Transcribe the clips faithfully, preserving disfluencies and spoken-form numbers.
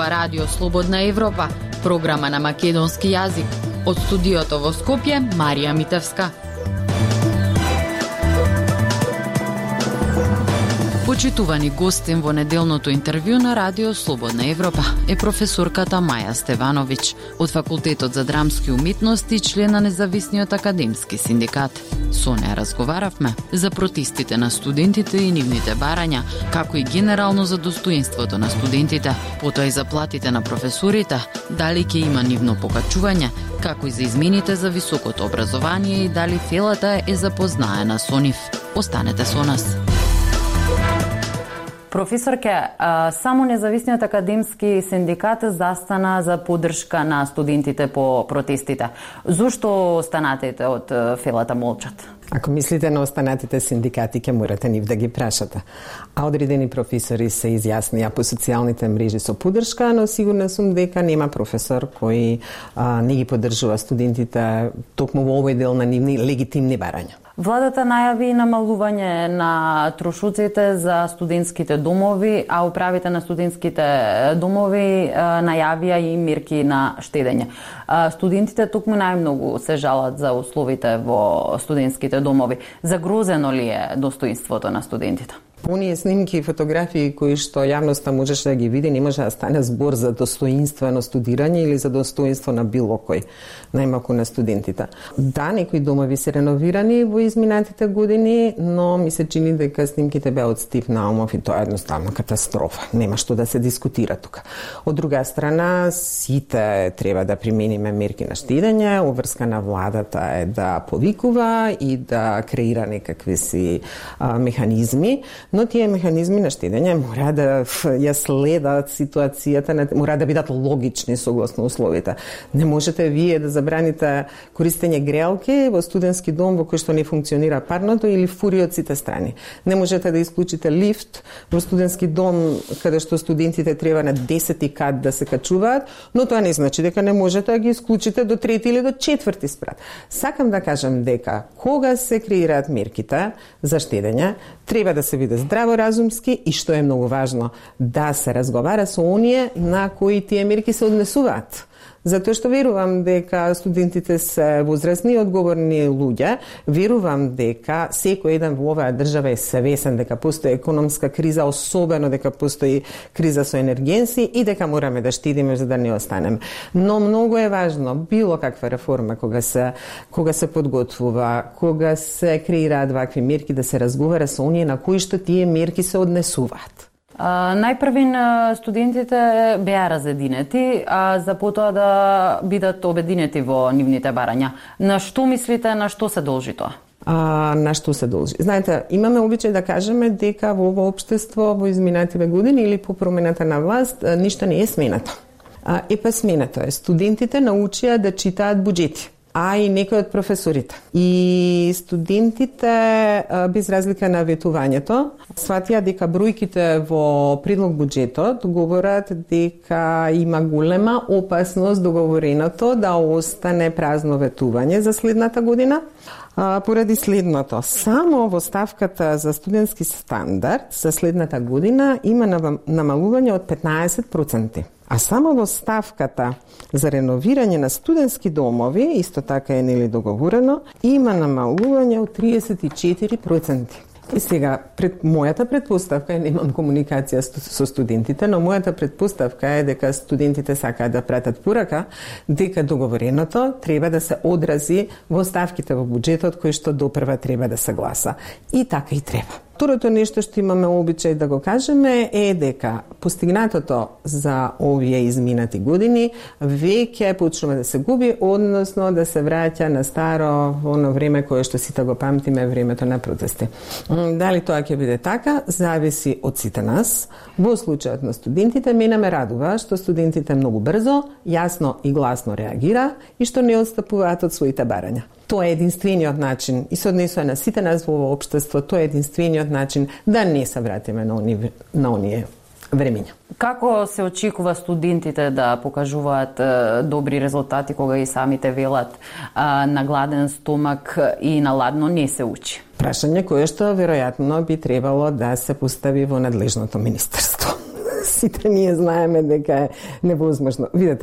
ова Радио Слободна Европа, програма на македонски јазик. Од студиото во Скопје, Марија Митевска. Почитувани гостин во неделното интервју на Радио Слободна Европа е професорката Маја Стевановиќ од Факултетот за драмски уметности, член на Независниот академски синдикат. Со неа разговаравме за протестите на студентите и нивните барања, како и генерално за достоинството на студентите, потоа и за платите на професорите, дали ќе има нивно покачување, како и за измените за високото образование и дали фелата е запознаена со нив. Останете со нас. Професорке, само Независниот академски синдикат застана за поддршка на студентите по протестите. Зошто останатите од фелата молчат? Ако мислите на останатите синдикати, ќе морате нив да ги прашате. А одредени професори се изјаснија по социјалните мрежи со поддршка, но сигурна сум дека нема професор кој а, не ги поддржува студентите токму во овој дел на нивни легитимни барања. Владата најави намалување на трошоците за студентските домови, а управите на студентските домови најавија и мерки на штедење. Студентите токму најмногу се жалат за условите во студентските домови. Загрозено ли е достоинството на студентите? Оние снимки и фотографии кои што јавноста можеше да ги види, не може да стане збор за достоинствено студирање или за достоинство на било кој, најмалку на студентите. Да, некои домови се реновирани во изминатите години, но ми се чини дека снимките беа од Стив Наумов и тоа е едноставно катастрофа. Нема што да се дискутира тука. Од друга страна, сите треба да примениме мерки на штедење, обврска на владата е да повикува и да креира некакви си а, механизми, но тие механизми на штедење мора да ја следат ситуацијата, мора да бидат логични согласно условите. Не можете вие да забраните користење греалки во студентски дом во кој што не функционира парното или фури од сите страни. Не можете да исклучите лифт во студентски дом каде што студентите треба на десети кат да се качуваат, но тоа не значи дека не можете да ги исклучите до трети или до четврти спрат. Сакам да кажам дека кога се креираат мерките за штедење, треба да се биде здраворазумски и, што е многу важно, да се разговара со оние на кои тие мерки се однесуваат. Затоа што верувам дека студентите се возрастни и одговорни луѓе, верувам дека секој еден во оваа држава е свесен дека постои економска криза, особено дека постои криза со енергенси и дека мораме да штедиме за да не останем. Но многу е важно било каква реформа кога се кога се подготвува, кога се креираат вакви мерки, да се разговара со оние на кои што тие мерки се однесуваат. Uh, најпрвин uh, студентите беа разединети, а за потоа да бидат обединети во нивните барања. На што мислите, на што се должи тоа? А, на што се должи? Знаете, имаме обичај да кажеме дека во ово општество во изминативе години или по промената на власт ништо не е сменато. А, е па сменато е. Студентите научија да читаат буџети, а и некои од професорите. И студентите, без разлика на ветувањето, сватија дека бројките во предлог буџетот говорат дека има голема опасност договореното да остане празно ветување за следната година. А, поради следното, само во ставката за студентски стандард за следната година има намалување од петнаесет проценти. А само во ставката за реновирање на студентски домови, исто така е нели договорено, има намалување од триесет и четири проценти. И сега, пред, мојата предпоставка е, немам комуникација со студентите, но мојата предпоставка е дека студентите сакаат да пратат порака, дека договореното треба да се одрази во ставките во буџетот кој што допрва треба да се гласа. И така и треба. Второто нешто што имаме обичај да го кажеме е дека постигнатото за овие изминати години веќе почнува да се губи, односно да се враќа на старо оно време кое што сите го памтиме, времето на протести. Дали тоа ќе биде така, зависи од сите нас. Во случајот на студентите, мене ме радува што студентите многу брзо, јасно и гласно реагира и што не отстапуваат од своите барања. Тоа е единствениот начин и се однесува на сите нас во ово општество, тоа е единствениот начин да не се вратиме на оние, на оние времења. Како се очекува студентите да покажуваат е, добри резултати кога и самите велат е, на гладен стомак и на ладно не се учи? Прашање кое што веројатно би требало да се постави во надлежното министерство. сите ние знаеме дека е невозможно. Видете,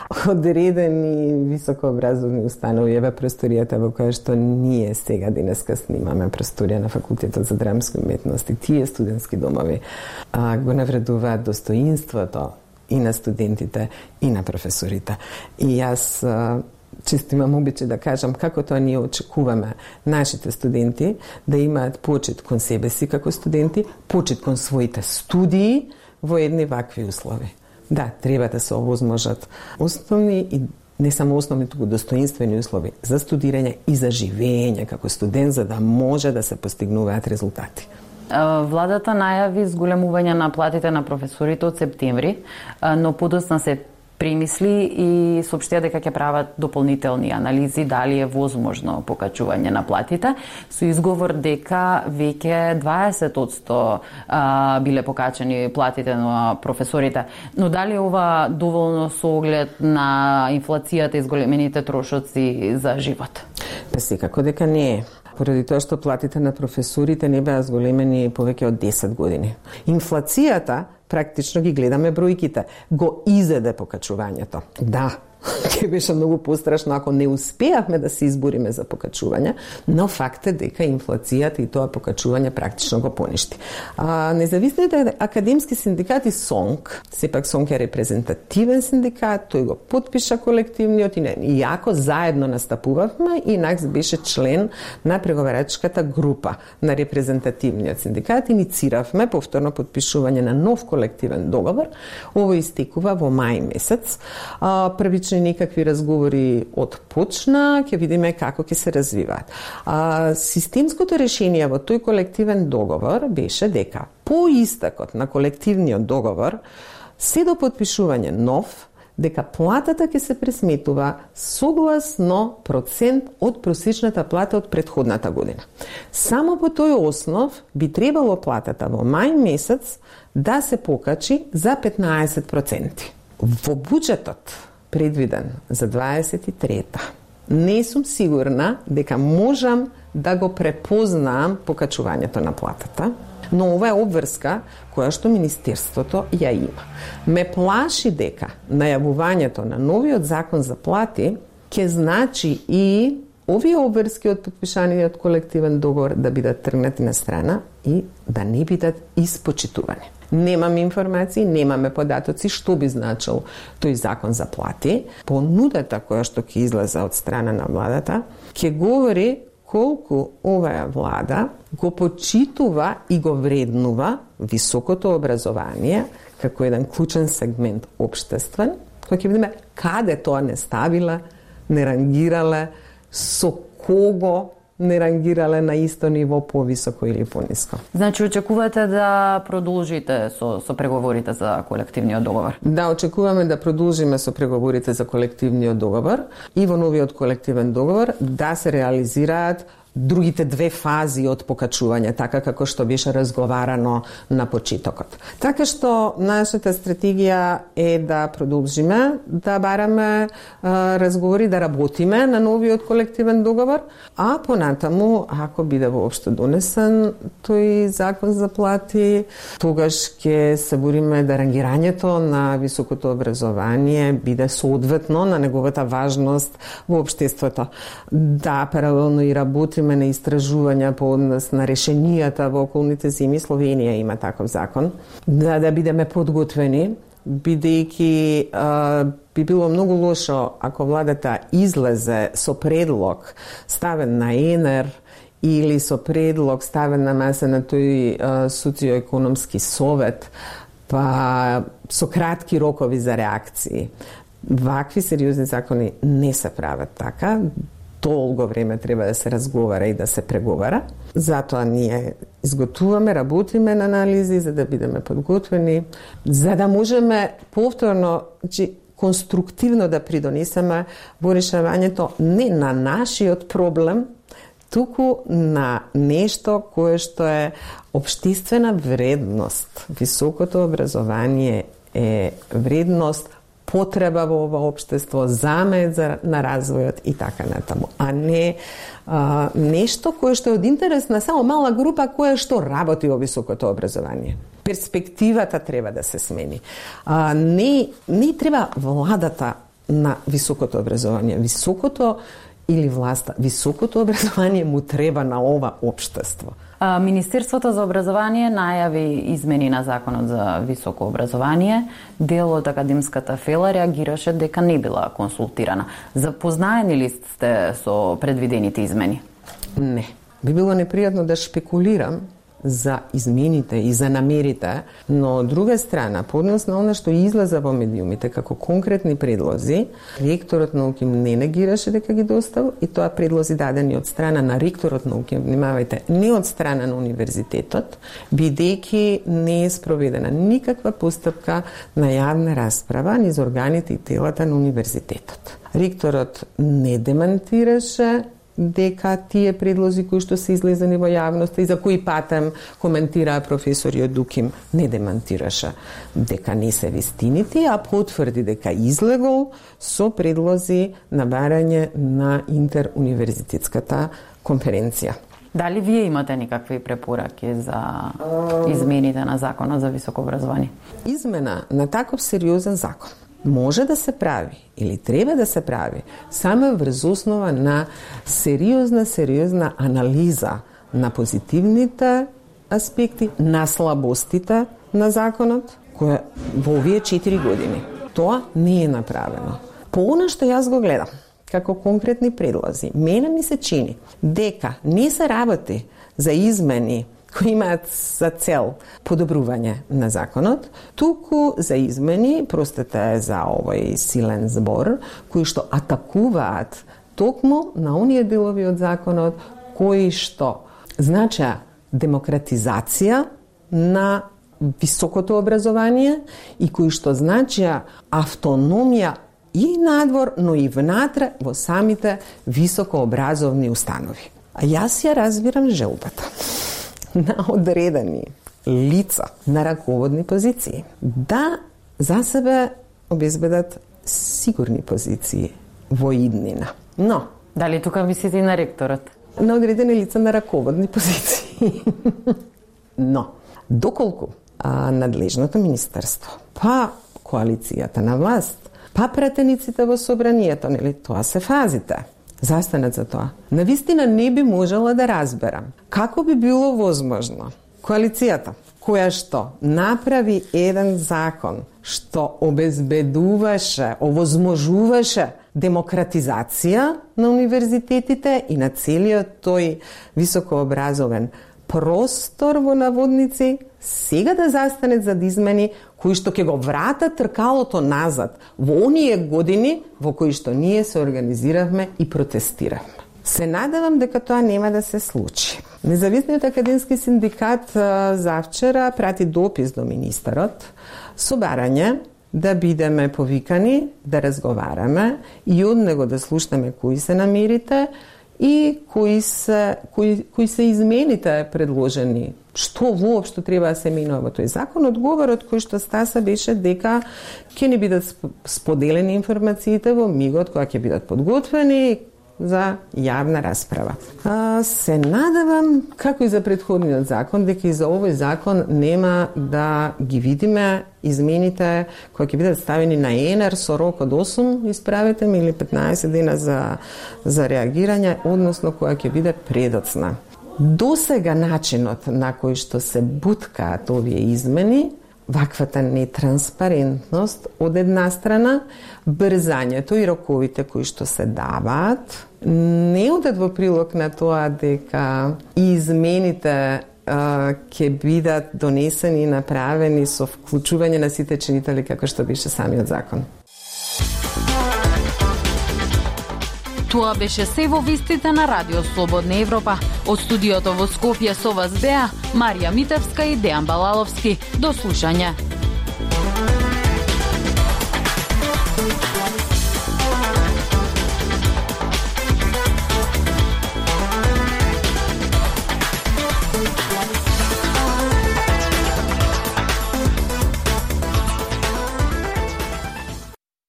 одредени високообразовни установи, еве просторијата во која што ние сега денеска снимаме, просторија на Факултетот за драмски уметности, тие студентски домови а, го навредуваат достоинството и на студентите, и на професорите. И јас а, често имам обичај да кажам како тоа ние очекуваме нашите студенти да имаат почит кон себе си како студенти, почит кон своите студии во едни вакви услови. Да, треба да се овозможат основни и не само основни, туку достоинствени услови за студирање и за живење како студент, за да може да се постигнуваат резултати. Владата најави зголемување на платите на професорите од септември, но подоцна се премисли и соопштија дека ќе прават дополнителни анализи дали е возможно покачување на платите, со изговор дека веќе дваесет одсто биле покачени платите на професорите. Но дали ова доволно со оглед на инфлацијата и зголемените трошоци за живот? Па секако дека не е. Поради тоа што платите на професорите не беа зголемени повеќе од десет години. Инфлацијата, практично ги гледаме бројките, го изеде покачувањето. Да, ќе беше многу пострашно ако не успеавме да се избориме за покачување, но факт е дека инфлацијата и тоа покачување практично го поништи. А, независните академски синдикати СОНК, сепак СОНК е репрезентативен синдикат, тој го потпиша колективниот и не, иако заедно настапувавме, инак беше член на преговарачката група на репрезентативниот синдикат, иницииравме повторно потпишување на нов колективен договор. Ово истекува во мај месец. А, првично некакви разговори отпочна, ќе видиме како ќе се развиваат. А, системското решение во тој колективен договор беше дека по истекот на колективниот договор, се до потпишување нов, дека платата ќе се пресметува согласно процент од просечната плата од претходната година. Само по тој основ би требало платата во мај месец да се покачи за петнаесет проценти. Во буџетот предвиден за дваесет и трета. Не сум сигурна дека можам да го препознаам покачувањето на платата, но ова е обврска која што Министерството ја има. Ме плаши дека најавувањето на новиот закон за плати ќе значи и овие обврски од потпишаниот колективен договор да бидат тргнати на страна и да не бидат испочитувани. Немам информации, немаме податоци што би значил тој закон за плати. Понудата која што ќе излезе од страна на владата ќе говори колку оваа влада го почитува и го вреднува високото образование како еден клучен сегмент општествен, кој ќе видиме каде тоа не ставила, не рангирале, со кого не рангирале на исто ниво, повисоко или пониско. Значи, очекувате да продолжите со, со преговорите за колективниот договор? Да, очекуваме да продолжиме со преговорите за колективниот договор и во новиот колективен договор да се реализираат другите две фази од покачување, така како што беше разговарано на почетокот. Така што нашата стратегија е да продолжиме, да бараме а, разговори, да работиме на новиот колективен договор, а понатаму, ако биде воопшто донесен тој закон за плати, тогаш ќе се бориме да рангирањето на високото образование биде соодветно на неговата важност во општеството. Да, паралелно и работиме на истражувања по однос на решенијата во околните земји. Словенија има таков закон. Да, да бидеме подготвени, бидејќи а, би било многу лошо ако владата излезе со предлог ставен на ЕНЕР или со предлог ставен на маса на тој а, социоекономски совет, па со кратки рокови за реакции. Вакви сериозни закони не се прават така. Долго време треба да се разговара и да се преговара. Затоа ние изготвуваме, работиме на анализи за да бидеме подготвени, за да можеме повторно, значи, конструктивно да придонесеме во решавањето не на нашиот проблем, туку на нешто кое што е општествена вредност. Високото образование е вредност потреба во ова општество, замет за, на развојот и така натаму, а не а, нешто кое што е од интерес на само мала група која што работи во високото образование. Перспективата треба да се смени. А, не, не треба владата на високото образование. Високото или власта, високото образование му треба на ова општество. Министерството за образование најави измени на Законот за високо образование. Дел од академската фела реагираше дека не била консултирана. Запознаени ли сте со предвидените измени? Не. Би било непријатно да шпекулирам за измените и за намерите, но од друга страна, по однос на она што излеза во медиумите како конкретни предлози, ректорот на УКИМ не негираше дека ги доставил и тоа предлози дадени од страна на ректорот на УКИМ, внимавајте, не од страна на универзитетот, бидејќи не е спроведена никаква постапка на јавна расправа низ органите и телата на универзитетот. Ректорот не демантираше дека тие предлози кои што се излезени во јавноста и за кои патем коментираа професори од УКИМ не демантираше дека не се вистините, а потврди дека излегол со предлози на барање на интеруниверзитетската конференција. Дали вие имате никакви препораки за измените на Законот за високо образование? Измена на таков сериозен закон може да се прави или треба да се прави само врз основа на сериозна, сериозна анализа на позитивните аспекти, на слабостите на законот, која во овие четири години. Тоа не е направено. По она што јас го гледам, како конкретни предлози, мене ми се чини дека не се работи за измени кои имаат за цел подобрување на законот, туку за измени, простете за овој силен збор, кои што атакуваат токму на оние делови од законот кои што значеа демократизација на високото образование и кои што значеа автономија и надвор, но и внатре во самите високообразовни установи. А јас ја разбирам желбата на одредени лица на раководни позиции да за себе обезбедат сигурни позиции во иднина. Но дали тука мислите и на ректорот? На одредени лица на раководни позиции. Но доколку а, надлежното министерство, па коалицијата на власт, па пратениците во собранието, нели, тоа се фазите, застанат за тоа. Навистина не би можела да разберам како би било возможно коалицијата, која што направи еден закон што обезбедуваше, овозможуваше демократизација на универзитетите и на целиот тој високообразовен простор во наводници, сега да застанет за измени кои што ќе го вратат тркалото назад во оние години во кои што ние се организиравме и протестиравме. Се надевам дека тоа нема да се случи. Независниот академски синдикат завчера прати допис до министерот со барање да бидеме повикани, да разговараме и од него да слушнеме кои се намерите и кои се, кои, кои се измените предложени. Што воопшто треба да се менува во тој закон? Одговорот кој што стаса беше дека ќе не бидат споделени информациите во мигот кога ќе бидат подготвени за јавна расправа. А, се надевам, како и за претходниот закон, дека и за овој закон нема да ги видиме измените кои ќе бидат ставени на ЕНЕР со рок од осум, исправете ми, или петнаесет дена за, за реагирање, односно која ќе биде предоцна. До сега начинот на кој што се буткаат овие измени, ваквата нетранспарентност од една страна, брзањето и роковите кои што се даваат, не одат во прилог на тоа дека измените ќе бидат донесени и направени со вклучување на сите чинители како што беше самиот закон. Тоа беше се во вестите на Радио Слободна Европа. Од студиото во Скопје со вас беа Марија Митевска и Дејан Балаловски. До слушање.